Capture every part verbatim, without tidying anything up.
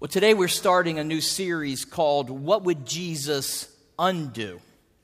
Well, today we're starting a new series called What Would Jesus Undo?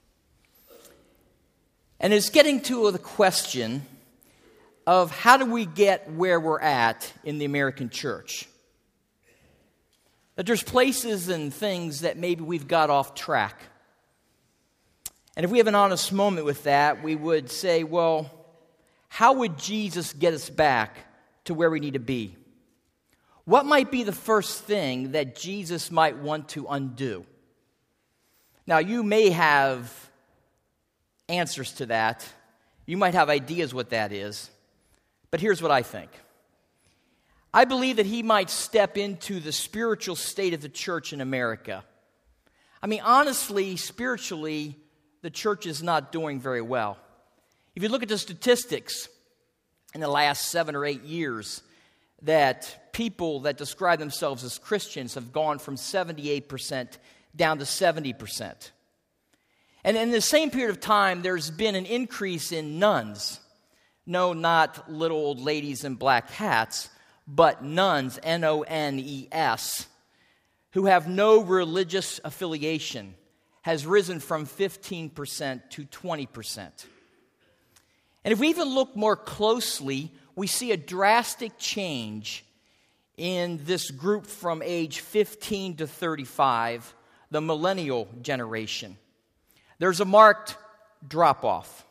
And it's getting to the question of how do we get where we're at in the American church? That there's places and things that maybe we've got off track. And if we have an honest moment with that, we would say, well, how would Jesus get us back to where we need to be? What might be the first thing that Jesus might want to undo? Now, you may have answers to that. You might have ideas what that is. But here's what I think. I believe that he might step into the spiritual state of the church in America. I mean, honestly, spiritually, the church is not doing very well. If you look at the statistics in the last seven or eight years, that people that describe themselves as Christians have gone from seventy-eight percent down to seventy percent. And in the same period of time, there's been an increase in nuns. No, not little old ladies in black hats, but nuns, N O N E S, who have no religious affiliation, has risen from fifteen percent to twenty percent. And if we even look more closely, we see a drastic change in this group from age fifteen to thirty-five, the millennial generation. There's a marked drop-off.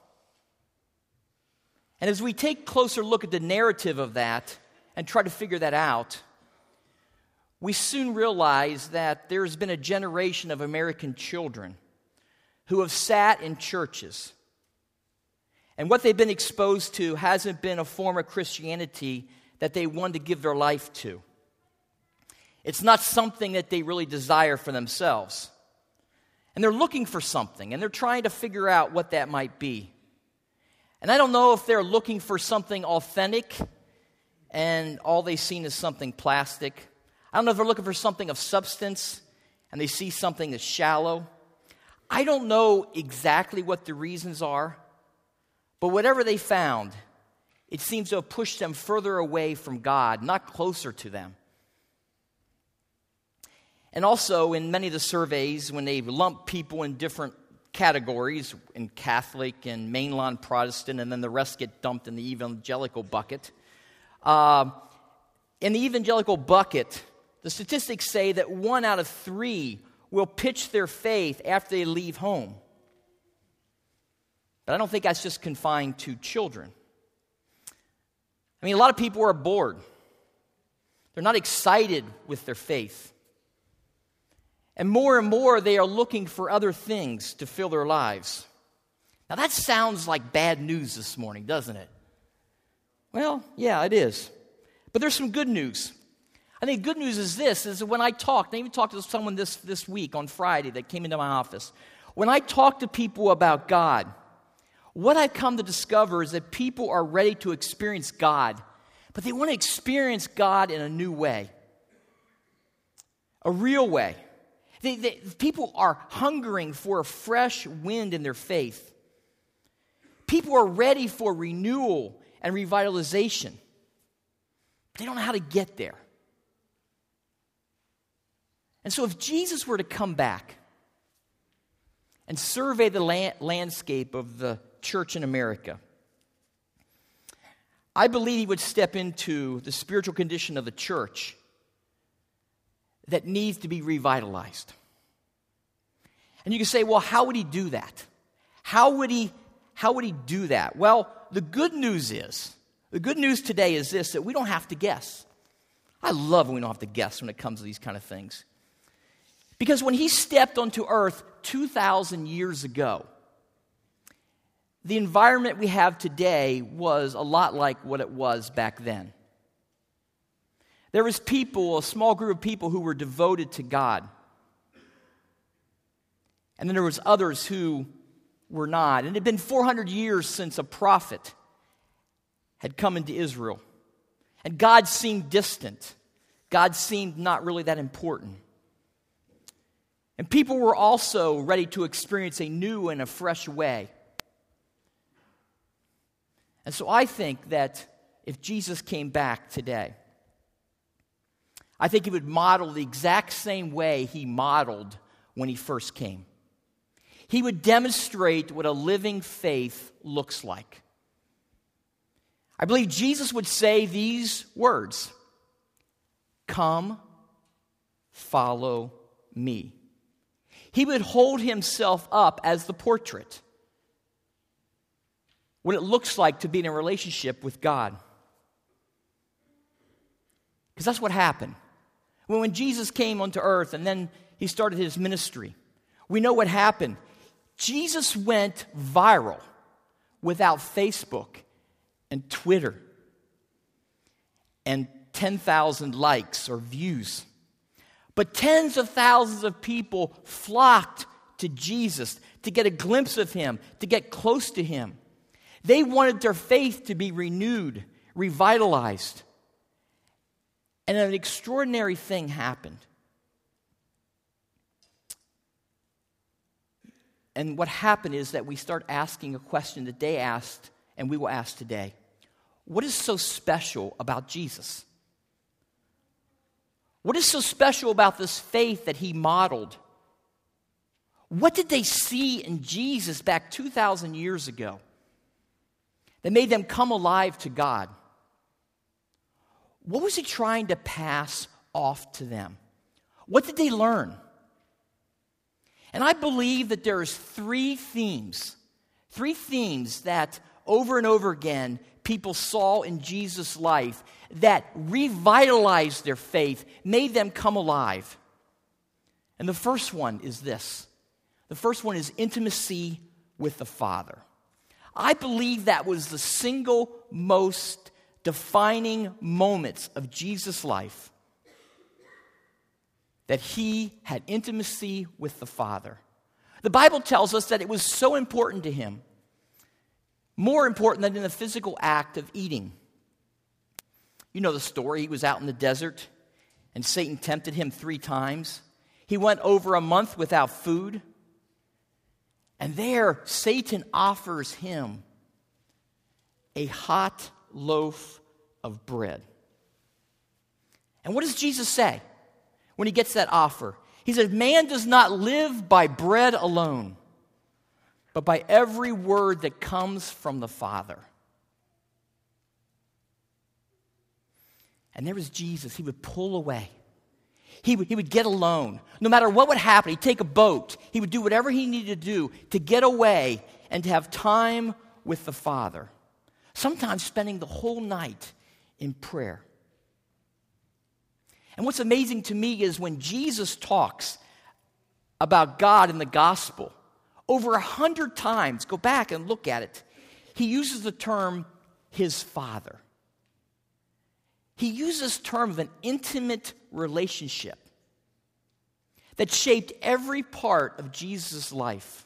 And as we take a closer look at the narrative of that and try to figure that out, we soon realize that there's been a generation of American children who have sat in churches. And what they've been exposed to hasn't been a form of Christianity that they want to give their life to. It's not something that they really desire for themselves. And they're looking for something, and they're trying to figure out what that might be. And I don't know if they're looking for something authentic, and all they've seen is something plastic. I don't know if they're looking for something of substance, and they see something that's shallow. I don't know exactly what the reasons are. But whatever they found, it seems to have pushed them further away from God, not closer to them. And also, in many of the surveys, when they lump people in different categories, in Catholic and mainline Protestant, and then the rest get dumped in the evangelical bucket, uh, in the evangelical bucket, the statistics say that one out of three will pitch their faith after they leave home. But I don't think that's just confined to children. I mean, a lot of people are bored. They're not excited with their faith. And more and more, they are looking for other things to fill their lives. Now, that sounds like bad news this morning, doesn't it? Well, yeah, it is. But there's some good news. I think good news is this, is that when I talked, I even talked to someone this, this week on Friday that came into my office. When I talk to people about God, what I've come to discover is that people are ready to experience God, but they want to experience God in a new way, a real way. They, they, people are hungering for a fresh wind in their faith. People are ready for renewal and revitalization, but they don't know how to get there. And so if Jesus were to come back and survey the land, landscape of the church in America, I believe he would step into the spiritual condition of the church that needs to be revitalized. And you can say, well, how would he do that? How would he, how would he do that? Well, the good news is, the good news today is this, that we don't have to guess. I love when we don't have to guess when it comes to these kind of things. Because when he stepped onto earth two thousand years ago, the environment we have today was a lot like what it was back then. There was people, a small group of people who were devoted to God. And then there was others who were not. And it had been four hundred years since a prophet had come into Israel. And God seemed distant. God seemed not really that important. And people were also ready to experience a new and a fresh way. And so I think that if Jesus came back today, I think he would model the exact same way he modeled when he first came. He would demonstrate what a living faith looks like. I believe Jesus would say these words, "Come, follow me." He would hold himself up as the portrait, what it looks like to be in a relationship with God. Because that's what happened. When, when Jesus came onto earth and then he started his ministry, we know what happened. Jesus went viral without Facebook and Twitter and ten thousand likes or views. But tens of thousands of people flocked to Jesus to get a glimpse of him, to get close to him. They wanted their faith to be renewed, revitalized. And an extraordinary thing happened. And what happened is that we start asking a question that they asked, and we will ask today. What is so special about Jesus? What is so special about this faith that he modeled? What did they see in Jesus back two thousand years ago that made them come alive to God? What was he trying to pass off to them? What did they learn? And I believe that there's three themes, three themes that over and over again people saw in Jesus' life that revitalized their faith, made them come alive. And the first one is this. The first one is intimacy with the Father. I believe that was the single most defining moments of Jesus' life, that he had intimacy with the Father. The Bible tells us that it was so important to him, more important than in the physical act of eating. You know the story. He was out in the desert, and Satan tempted him three times. He went over a month without food, and there Satan offers him a hot loaf of bread. And what does Jesus say when he gets that offer? He said, "Man does not live by bread alone, but by every word that comes from the Father." And there was Jesus. He would pull away. He would, he would get alone. No matter what would happen, he'd take a boat. He would do whatever he needed to do to get away and to have time with the Father. Sometimes spending the whole night in prayer. And what's amazing to me is when Jesus talks about God in the gospel, over a hundred times, go back and look at it, he uses the term his Father. He uses this term of an intimate relationship that shaped every part of Jesus' life.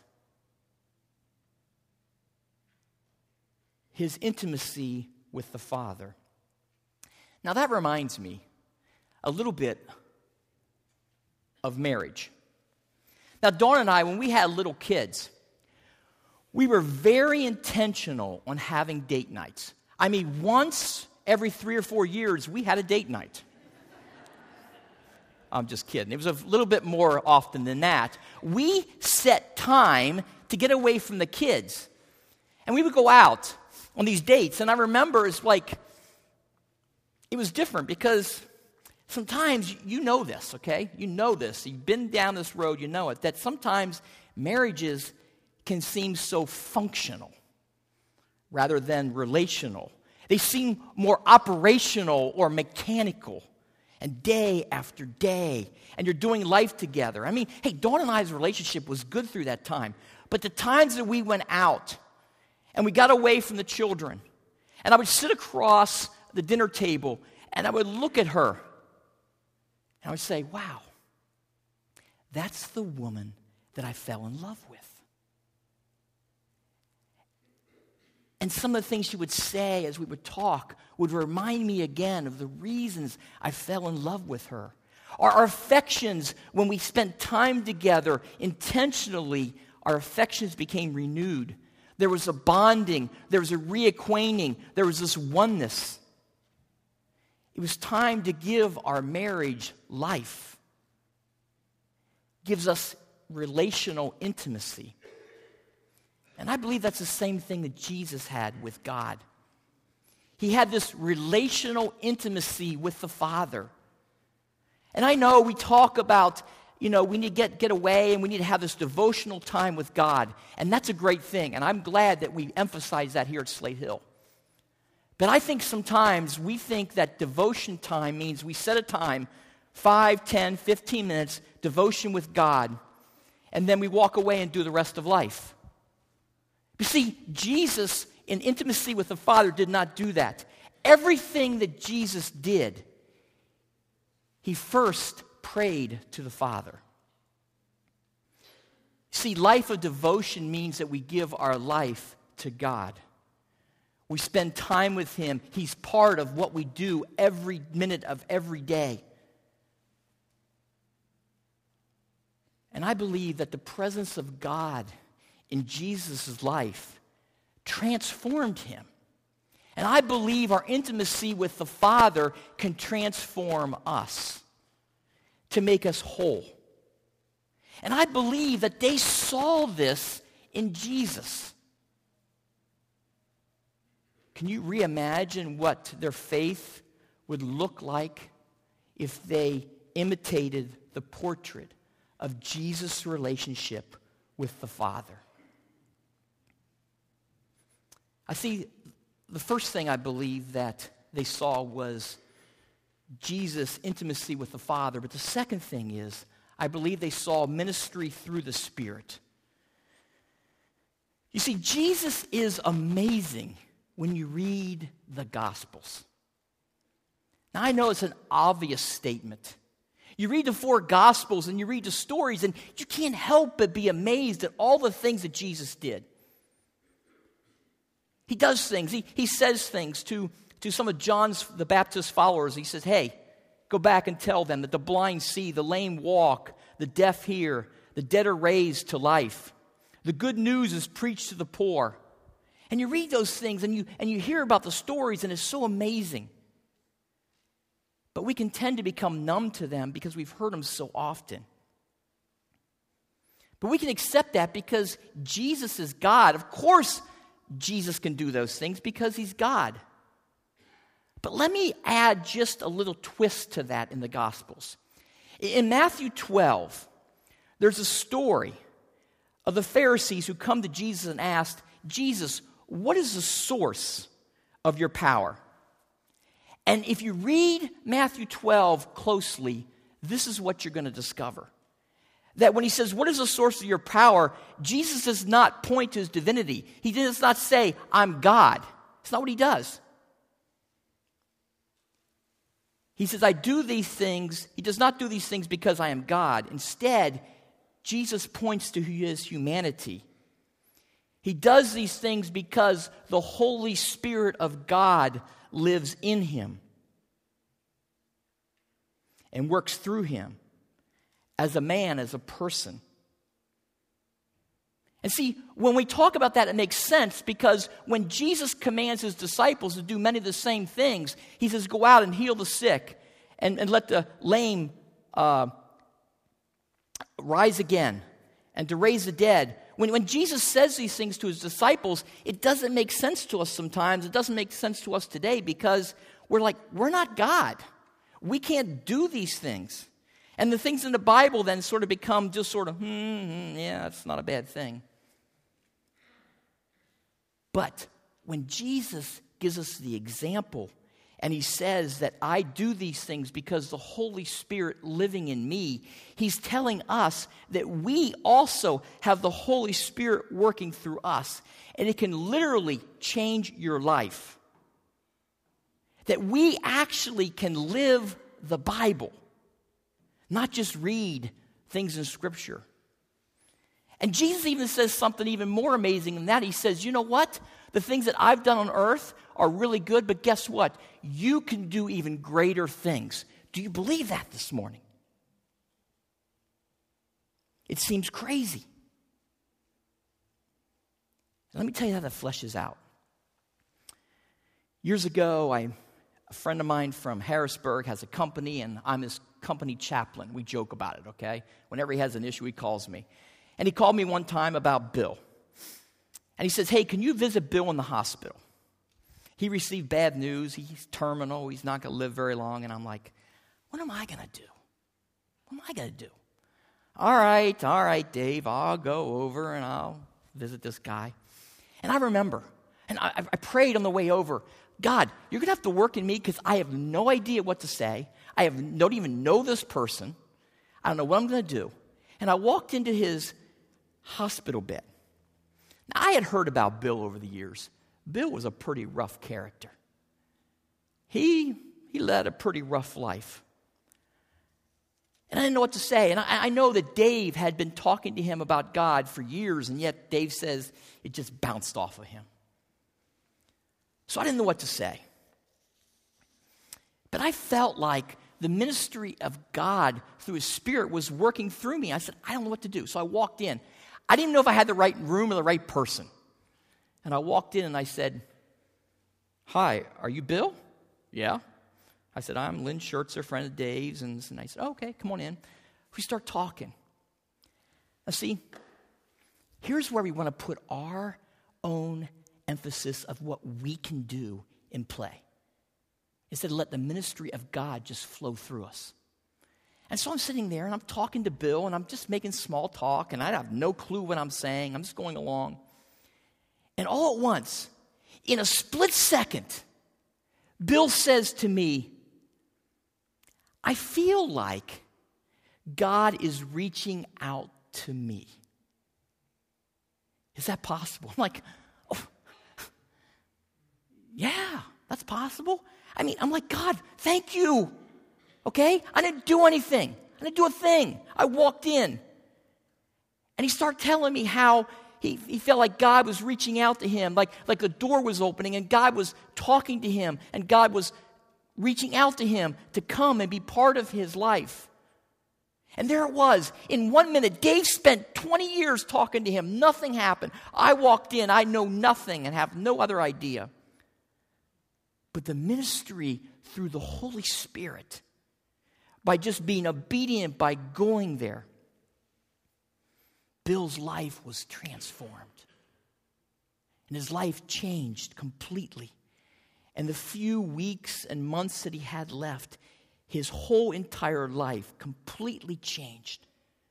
His intimacy with the Father. Now that reminds me a little bit of marriage. Now Dawn and I, when we had little kids, we were very intentional on having date nights. I mean, once every three or four years, we had a date night. I'm just kidding. It was a little bit more often than that. We set time to get away from the kids. And we would go out on these dates. And I remember it's like, it was different because sometimes you know this, okay? You know this. You've been down this road, you know it. That sometimes marriages can seem so functional rather than relational. They seem more operational or mechanical. And day after day, and you're doing life together. I mean, hey, Dawn and I's relationship was good through that time. But the times that we went out and we got away from the children, and I would sit across the dinner table and I would look at her and I would say, wow, that's the woman that I fell in love with. And some of the things she would say as we would talk would remind me again of the reasons I fell in love with her. Our, our affections, when we spent time together intentionally, our affections became renewed. There was a bonding. There was a reacquainting. There was this oneness. It was time to give our marriage life. Gives us relational intimacy. And I believe that's the same thing that Jesus had with God. He had this relational intimacy with the Father. And I know we talk about, you know, we need to get, get away and we need to have this devotional time with God. And that's a great thing. And I'm glad that we emphasize that here at Slate Hill. But I think sometimes we think that devotion time means we set a time, five, ten, fifteen minutes, devotion with God, and then we walk away and do the rest of life. You see, Jesus, in intimacy with the Father, did not do that. Everything that Jesus did, he first prayed to the Father. See, life of devotion means that we give our life to God. We spend time with him. He's part of what we do every minute of every day. And I believe that the presence of God in Jesus' life transformed him. And I believe our intimacy with the Father can transform us to make us whole. And I believe that they saw this in Jesus. Can you reimagine what their faith would look like if they imitated the portrait of Jesus' relationship with the Father? I see the first thing I believe that they saw was Jesus' intimacy with the Father. But the second thing is, I believe they saw ministry through the Spirit. You see, Jesus is amazing when you read the Gospels. Now, I know it's an obvious statement. You read the four Gospels and you read the stories, and you can't help but be amazed at all the things that Jesus did. He does things. He, he says things to, to some of John's the Baptist followers. He says, hey, go back and tell them that the blind see, the lame walk, the deaf hear, the dead are raised to life. The good news is preached to the poor. And you read those things and you, and you hear about the stories, and it's so amazing. But we can tend to become numb to them because we've heard them so often. But we can accept that because Jesus is God. Of course, Jesus can do those things because he's God. But let me add just a little twist to that in the Gospels. In Matthew twelve, there's a story of the Pharisees who come to Jesus and asked, Jesus, what is the source of your power? And if you read Matthew twelve closely, this is what you're going to discover. That when he says, what is the source of your power, Jesus does not point to his divinity. He does not say, I'm God. It's not what he does. He says, I do these things. He does not do these things because I am God. Instead, Jesus points to his humanity. He does these things because the Holy Spirit of God lives in him and works through him as a man, as a person. And see, when we talk about that, it makes sense because when Jesus commands his disciples to do many of the same things, he says, go out and heal the sick and, and let the lame uh, rise again and to raise the dead. When, when Jesus says these things to his disciples, it doesn't make sense to us sometimes. It doesn't make sense to us today because we're like, we're not God. We can't do these things. And the things in the Bible then sort of become just sort of, hmm, hmm yeah, it's not a bad thing. But when Jesus gives us the example and he says that I do these things because the Holy Spirit living in me, he's telling us that we also have the Holy Spirit working through us. And it can literally change your life. That we actually can live the Bible. Not just read things in Scripture. And Jesus even says something even more amazing than that. He says, you know what? The things that I've done on earth are really good, but guess what? You can do even greater things. Do you believe that this morning? It seems crazy. Let me tell you how that fleshes out. Years ago, I a friend of mine from Harrisburg has a company, and I'm his company chaplain. We joke about it, okay? Whenever he has an issue, he calls me. And he called me one time about Bill. And he says, hey, can you visit Bill in the hospital? He received bad news. He's terminal. He's not going to live very long. And I'm like, what am I going to do? What am I going to do? All right, all right, Dave, I'll go over and I'll visit this guy. And I remember, and I, I prayed on the way over, God, you're going to have to work in me because I have no idea what to say. I have, don't even know this person. I don't know what I'm going to do. And I walked into his hospital bed. Now, I had heard about Bill over the years. Bill was a pretty rough character. He, he led a pretty rough life. And I didn't know what to say. And I, I know that Dave had been talking to him about God for years, and yet Dave says it just bounced off of him. So I didn't know what to say. But I felt like the ministry of God through His Spirit was working through me. I said, I don't know what to do. So I walked in. I didn't know if I had the right room or the right person. And I walked in and I said, hi, are you Bill? Yeah. I said, I'm Lynn Schertzer, friend of Dave's. And, and I said, oh, okay, come on in. We start talking. Now see, here's where we want to put our own emphasis of what we can do in play. Instead of let the ministry of God just flow through us. And so I'm sitting there and I'm talking to Bill and I'm just making small talk and I have no clue what I'm saying. I'm just going along. And all at once, in a split second, Bill says to me, I feel like God is reaching out to me. Is that possible? I'm like, oh, yeah, that's possible. I mean, I'm like, God, thank you. Okay? I didn't do anything. I didn't do a thing. I walked in. And he started telling me how he, he felt like God was reaching out to him, like, like the door was opening and God was talking to him and God was reaching out to him to come and be part of his life. And there it was. In one minute, Dave spent twenty years talking to him. Nothing happened. I walked in. I know nothing and have no other idea. But the ministry through the Holy Spirit, by just being obedient, by going there, Bill's life was transformed. And his life changed completely. And the few weeks and months that he had left, his whole entire life completely changed.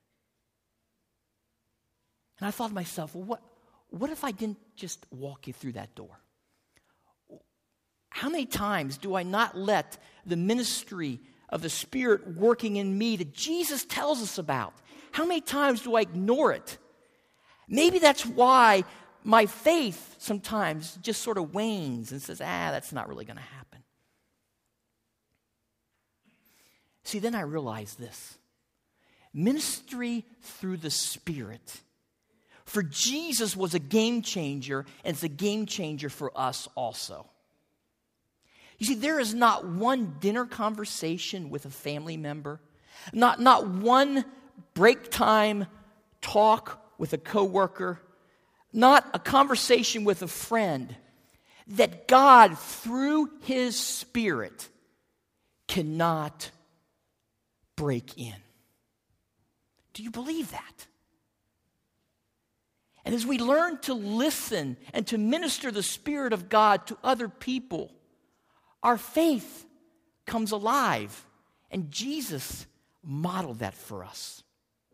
And I thought to myself, well, what, what if I didn't just walk you through that door? How many times do I not let the ministry of the Spirit working in me that Jesus tells us about, how many times do I ignore it? Maybe that's why my faith sometimes just sort of wanes and says, ah, that's not really going to happen. See, then I realized this. Ministry through the Spirit for Jesus was a game changer, and it's a game changer for us also. You see, there is not one dinner conversation with a family member, not, not one break time talk with a coworker, not a conversation with a friend, that God, through His Spirit, cannot break in. Do you believe that? And as we learn to listen and to minister the Spirit of God to other people, our faith comes alive. And Jesus modeled that for us.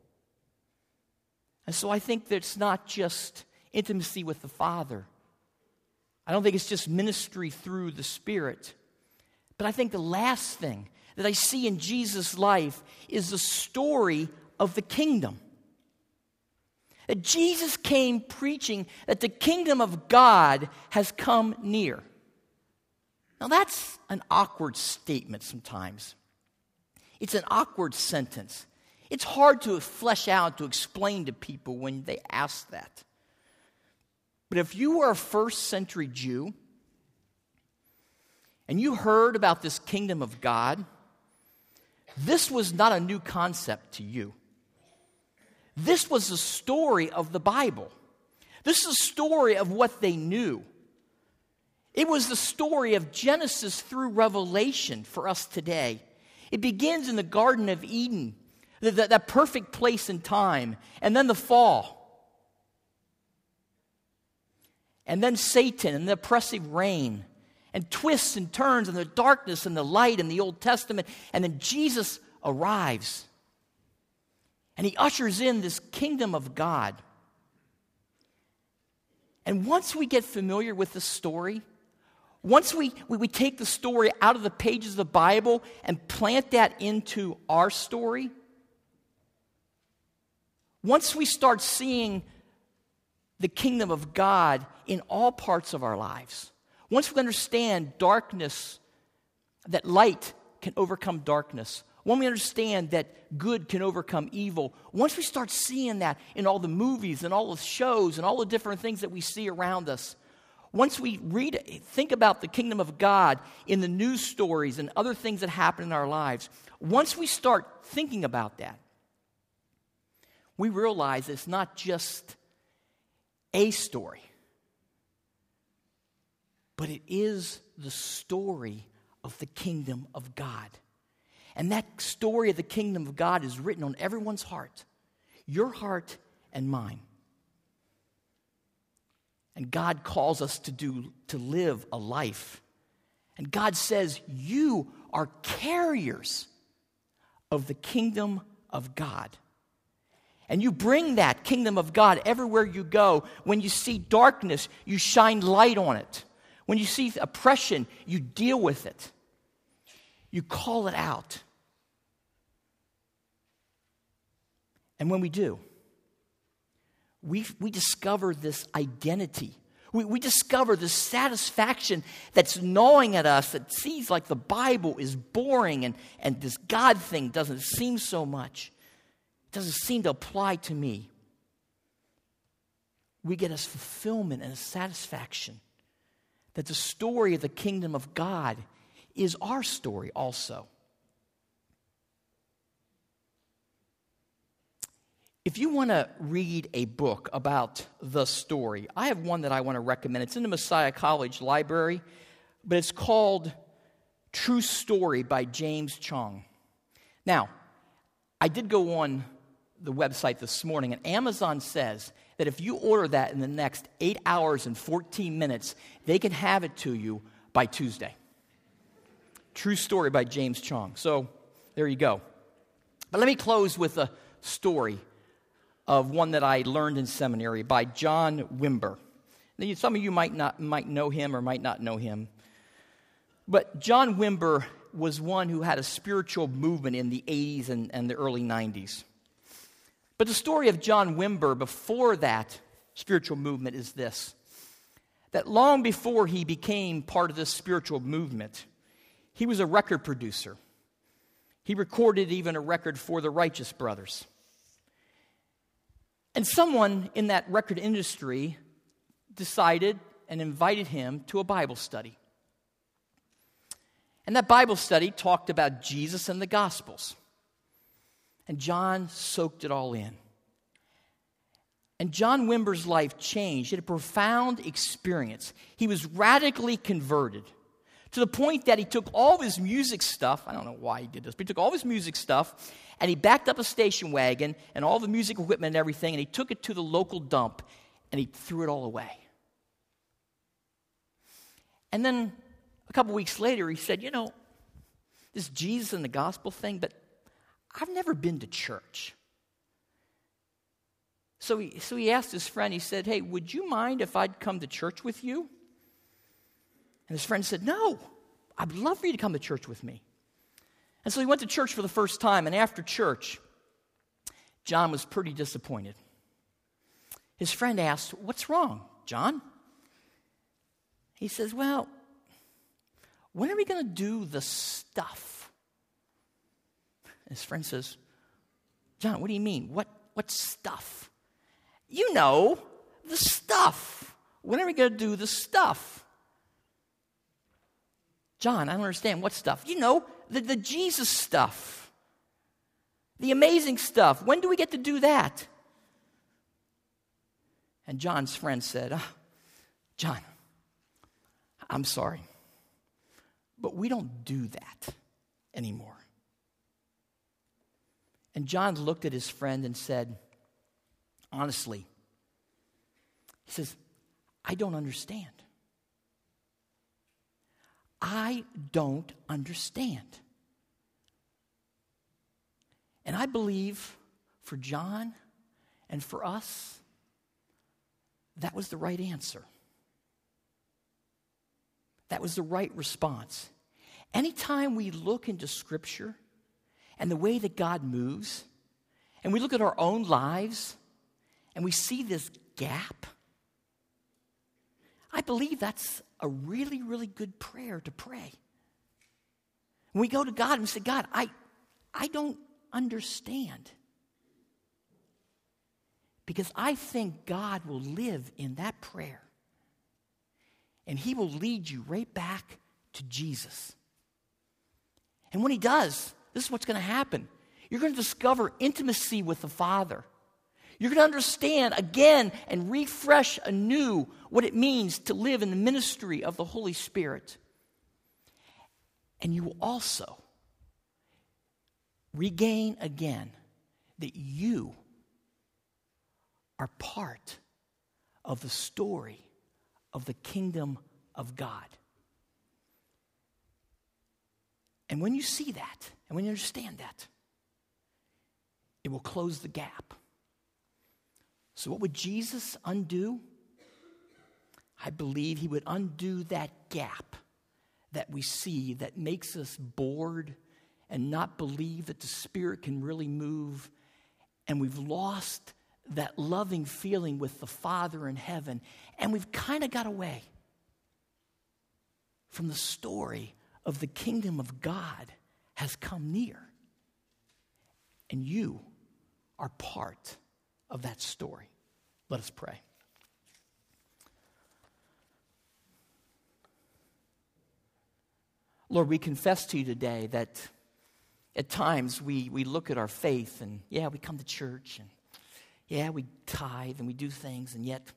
And so I think that it's not just intimacy with the Father. I don't think it's just ministry through the Spirit. But I think the last thing that I see in Jesus' life is the story of the kingdom. That Jesus came preaching that the kingdom of God has come near. Now that's an awkward statement sometimes. It's an awkward sentence. It's hard to flesh out, to explain to people when they ask that. But if you were a first century Jew and you heard about this kingdom of God, this was not a new concept to you. This was the story of the Bible. This is a story of what they knew. It was the story of Genesis through Revelation for us today. It begins in the Garden of Eden, that, that perfect place and time, and then the fall. And then Satan and the oppressive reign, and twists and turns, and the darkness and the light in the Old Testament. And then Jesus arrives, and he ushers in this kingdom of God. And once we get familiar with the story, once we, we, we take the story out of the pages of the Bible and plant that into our story, once we start seeing the kingdom of God in all parts of our lives, once we understand darkness, that light can overcome darkness, when we understand that good can overcome evil, once we start seeing that in all the movies and all the shows and all the different things that we see around us, once we read, think about the kingdom of God in the news stories and other things that happen in our lives, once we start thinking about that, we realize it's not just a story, but it is the story of the kingdom of God. And that story of the kingdom of God is written on everyone's heart, your heart and mine. And God calls us to do to live a life. And God says, you are carriers of the kingdom of God. And you bring that kingdom of God everywhere you go. When you see darkness, you shine light on it. When you see oppression, you deal with it. You call it out. And when we do, we, we discover this identity. We, we discover this satisfaction that's gnawing at us, that seems like the Bible is boring and, and this God thing doesn't seem so much. It doesn't seem to apply to me. We get a fulfillment and a satisfaction that the story of the kingdom of God is our story also. If you want to read a book about the story, I have one that I want to recommend. It's in the Messiah College library, but it's called True Story by James Chong. Now, I did go on the website this morning, and Amazon says that if you order that in the next eight hours and fourteen minutes, they can have it to you by Tuesday. True Story by James Chong. So, there you go. But let me close with a story of one that I learned in seminary by John Wimber. Now, some of you might not might know him or might not know him. But John Wimber was one who had a spiritual movement in the eighties and, and the early nineties. But the story of John Wimber before that spiritual movement is this: that long before he became part of this spiritual movement, he was a record producer. He recorded even a record for the Righteous Brothers. And someone in that record industry decided and invited him to a Bible study. And that Bible study talked about Jesus and the Gospels. And John soaked it all in. And John Wimber's life changed. He had a profound experience. He was radically converted to the point that he took all of his music stuff. I don't know why he did this, but he took all of his music stuff and he backed up a station wagon and all the music equipment and everything, and he took it to the local dump and he threw it all away. And then a couple weeks later, he said, you know, this Jesus and the gospel thing, but I've never been to church. So he, so he asked his friend, he said, hey, would you mind if I'd come to church with you? And his friend said, no, I'd love for you to come to church with me. And so he went to church for the first time, and after church, John was pretty disappointed. His friend asked, what's wrong, John? He says, well, when are we going to do the stuff? His friend says, John, what do you mean? What, what stuff? You know, the stuff. When are we going to do the stuff? John, I don't understand. What stuff? You know, the, the Jesus stuff. The amazing stuff. When do we get to do that? And John's friend said, oh, John, I'm sorry, but we don't do that anymore. And John looked at his friend and said, honestly, he says, I don't understand. I don't understand. And I believe for John and for us, that was the right answer. That was the right response. Anytime we look into Scripture and the way that God moves, and we look at our own lives, and we see this gap, I believe that's a really, really good prayer to pray. When we go to God and we say, God, I, I don't understand. Because I think God will live in that prayer. And He will lead you right back to Jesus. And when He does, this is what's going to happen. You're going to discover intimacy with the Father. You're going to understand again and refresh anew what it means to live in the ministry of the Holy Spirit. And you will also regain again that you are part of the story of the kingdom of God. And when you see that, and when you understand that, it will close the gap. So what would Jesus undo? I believe He would undo that gap that we see that makes us bored and not believe that the Spirit can really move. And we've lost that loving feeling with the Father in heaven. And we've kind of got away from the story of the kingdom of God has come near. And you are part of that story. Let us pray. Lord, we confess to you today that at times we, we look at our faith and, yeah, we come to church and, yeah, we tithe and we do things, and yet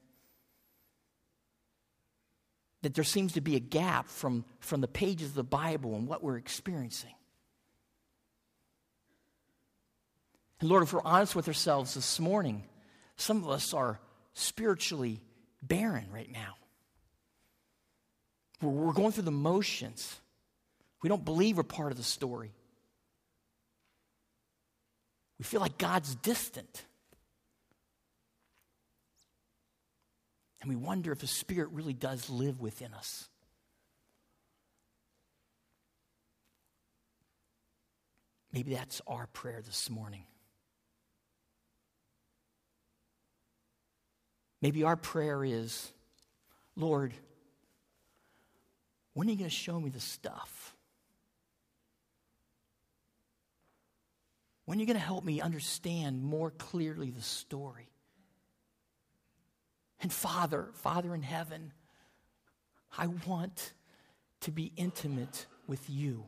that there seems to be a gap from, from the pages of the Bible and what we're experiencing. And Lord, if we're honest with ourselves this morning, some of us are spiritually barren right now. We're, we're going through the motions. We don't believe we're part of the story. We feel like God's distant. And we wonder if the Spirit really does live within us. Maybe that's our prayer this morning. Maybe our prayer is, Lord, when are you going to show me the stuff? When are you going to help me understand more clearly the story? And Father, Father in heaven, I want to be intimate with you.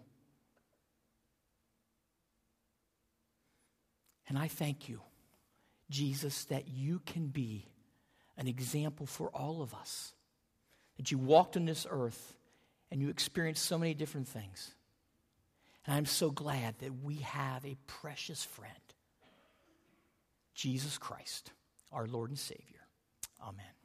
And I thank you, Jesus, that you can be an example for all of us. That you walked on this earth and you experienced so many different things. And I'm so glad that we have a precious friend, Jesus Christ, our Lord and Savior. Amen.